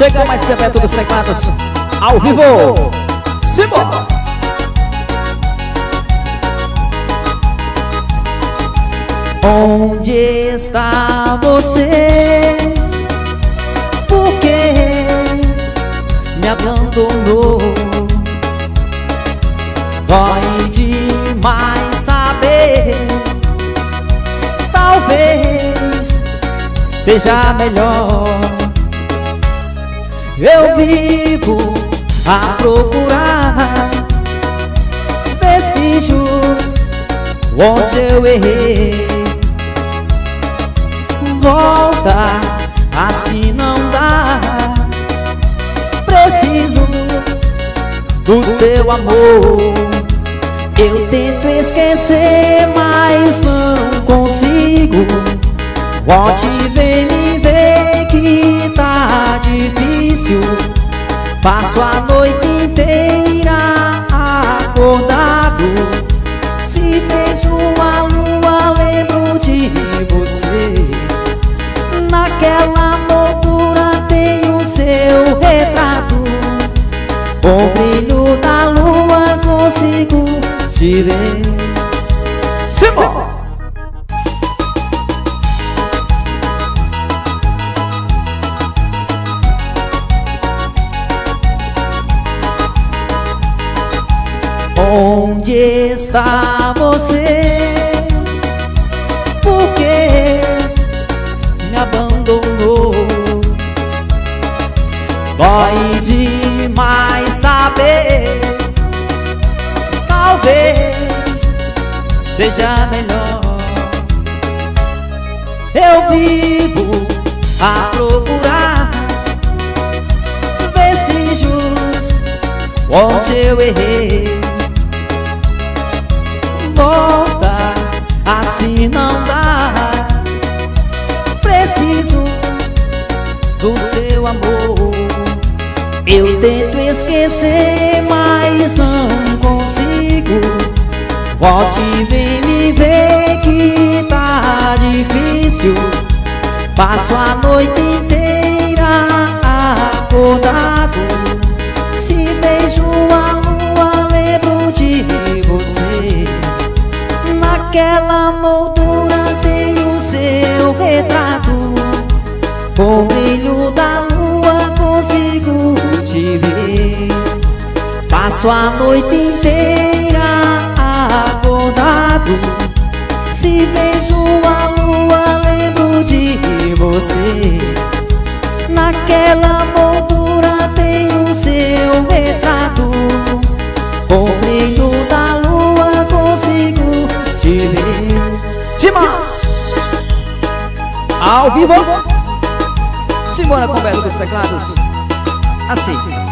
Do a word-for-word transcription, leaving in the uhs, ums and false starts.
Chega mais que Beto dos teclados, ao vivo. Simbora! Onde está você? Por que me abandonou? Dói demais saber. Talvez seja melhor. Eu vivo a procurar vestígios onde eu errei. Volta, assim não dá. Preciso do seu amor. Eu tento esquecer, mas não consigo. Volte e vem me ver que tá difícil. Passo a noite inteira acordado. Se vejo a lua, lembro de você. Naquela moldura tem o seu retrato. Com o brilho da lua consigo te ver. Simbora! Onde está você? Por que me abandonou? Dói demais saber. Talvez seja melhor. Eu vivo a procurar vestígios onde eu errei. Volta, assim não dá. Preciso do seu amor. Eu tento esquecer, mas não consigo. Volte e vem me ver que tá difícil. Passo a noite inteira acordado. Se vejo a lua, lembro de você. Naquela moldura tem o seu retrato. Com o brilho da lua consigo te ver. Passo a noite inteira acordado. Se vejo a lua, lembro de você. Naquela moldura tem o seu retrato. Com o brilho da lua consigo te ver. Demais! Ao vivo! Simbora com o Beto dos teclados. Assim.